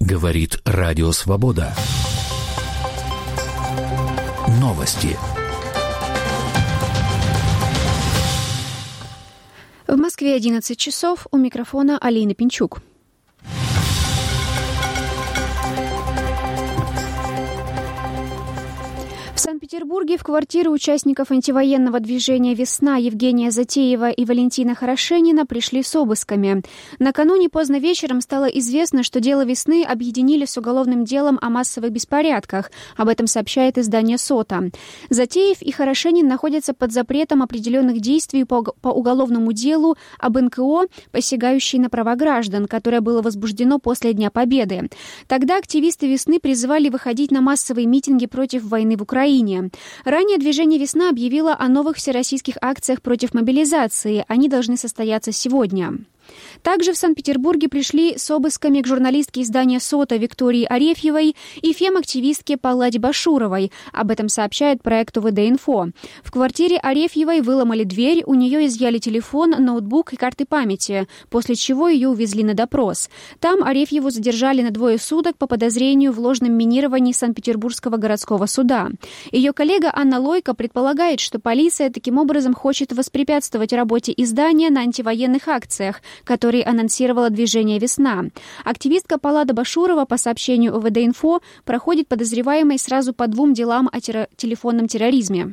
Говорит Радио Свобода. Новости. В Москве 11 часов. У микрофона Алина Пинчук. В Санкт-Петербурге в квартиры участников антивоенного движения «Весна» Евгения Затеева и Валентина Хорошенина пришли с обысками. Накануне поздно вечером стало известно, что дело «Весны» объединили с уголовным делом о массовых беспорядках. Об этом сообщает издание «Сота». Затеев и Хорошенин находятся под запретом определенных действий по уголовному делу об НКО, посягающей на права граждан, которое было возбуждено после Дня Победы. Тогда активисты «Весны» призывали выходить на массовые митинги против войны в Украине. Ранее движение «Весна» объявило о новых всероссийских акциях против мобилизации. Они должны состояться сегодня. Также в Санкт-Петербурге пришли с обысками к журналистке издания «Сота» Виктории Арефьевой и фем-активистке Палладе Башуровой. Об этом сообщает проект УВД-Инфо. В квартире Арефьевой выломали дверь, у нее изъяли телефон, ноутбук и карты памяти, после чего ее увезли на допрос. Там Арефьеву задержали на 2 суток по подозрению в ложном минировании Санкт-Петербургского городского суда. Ее коллега Анна Лойко предполагает, что полиция таким образом хочет воспрепятствовать работе издания на антивоенных акциях, который анонсировало движение «Весна». Активистка Паллада Башурова, по сообщению УВД-Инфо, проходит подозреваемой сразу по 2 делам о телефонном терроризме.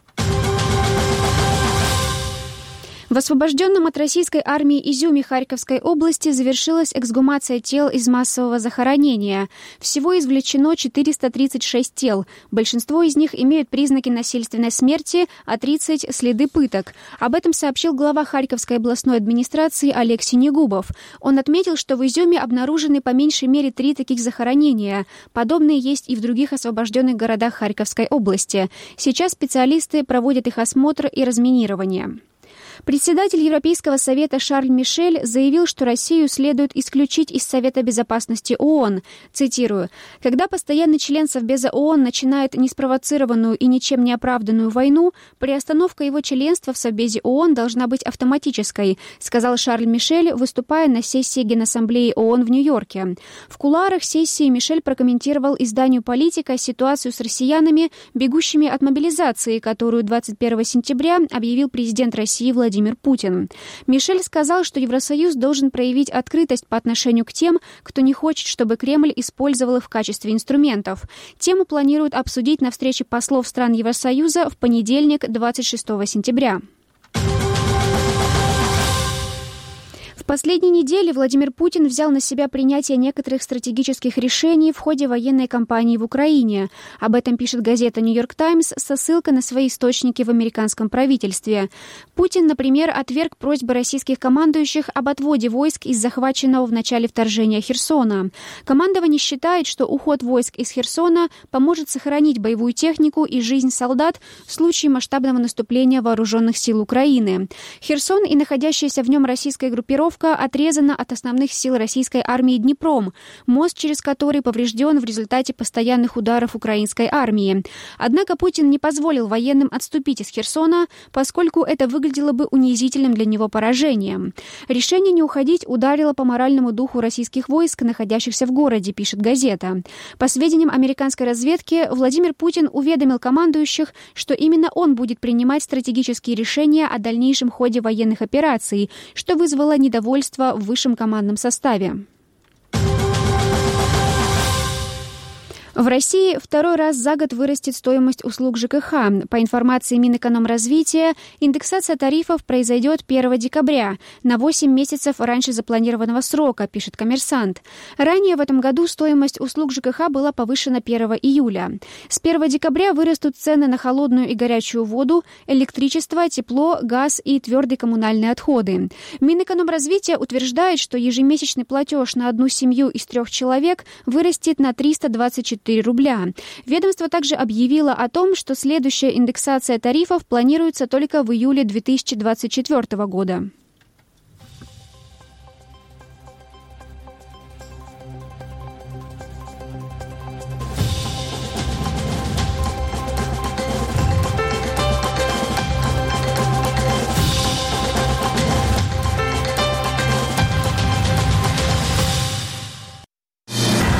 В освобожденном от российской армии Изюме Харьковской области завершилась эксгумация тел из массового захоронения. Всего извлечено 436 тел. Большинство из них имеют признаки насильственной смерти, а 30 – следы пыток. Об этом сообщил глава Харьковской областной администрации Олег Синегубов. Он отметил, что в Изюме обнаружены по меньшей мере 3 таких захоронения. Подобные есть и в других освобожденных городах Харьковской области. Сейчас специалисты проводят их осмотр и разминирование. Председатель Европейского совета Шарль Мишель заявил, что Россию следует исключить из Совета безопасности ООН. Цитирую: «Когда постоянный член Совбеза ООН начинает неспровоцированную и ничем не оправданную войну, приостановка его членства в Совбезе ООН должна быть автоматической», сказал Шарль Мишель, выступая на сессии Генассамблеи ООН в Нью-Йорке. В кулуарах сессии Мишель прокомментировал изданию «Политика» ситуацию с россиянами, бегущими от мобилизации, которую 21 сентября объявил президент России Владимир Путин. Мишель сказал, что Евросоюз должен проявить открытость по отношению к тем, кто не хочет, чтобы Кремль использовал их в качестве инструментов. Тему планируют обсудить на встрече послов стран Евросоюза в понедельник, 26 сентября. В последней неделе Владимир Путин взял на себя принятие некоторых стратегических решений в ходе военной кампании в Украине. Об этом пишет газета «Нью-Йорк Таймс» со ссылкой на свои источники в американском правительстве. Путин, например, отверг просьбы российских командующих об отводе войск из захваченного в начале вторжения Херсона. Командование считает, что уход войск из Херсона поможет сохранить боевую технику и жизнь солдат в случае масштабного наступления вооруженных сил Украины. Херсон и находящаяся в нем российская группировка отрезана от основных сил российской армии Днепром, мост через который поврежден в результате постоянных ударов украинской армии. Однако Путин не позволил военным отступить из Херсона, поскольку это выглядело бы унизительным для него поражением. Решение не уходить ударило по моральному духу российских войск, находящихся в городе, пишет газета. По сведениям американской разведки, Владимир Путин уведомил командующих, что именно он будет принимать стратегические решения о дальнейшем ходе военных операций, что вызвало недовольство в высшем командном составе. В России второй раз за год вырастет стоимость услуг ЖКХ. По информации Минэкономразвития, индексация тарифов произойдет 1 декабря, на 8 месяцев раньше запланированного срока, пишет «Коммерсант». Ранее в этом году стоимость услуг ЖКХ была повышена 1 июля. С 1 декабря вырастут цены на холодную и горячую воду, электричество, тепло, газ и твердые коммунальные отходы. Минэкономразвития утверждает, что ежемесячный платеж на одну семью из 3 человек вырастет на 324 рубля. Ведомство также объявило о том, что следующая индексация тарифов планируется только в июле 2024 года.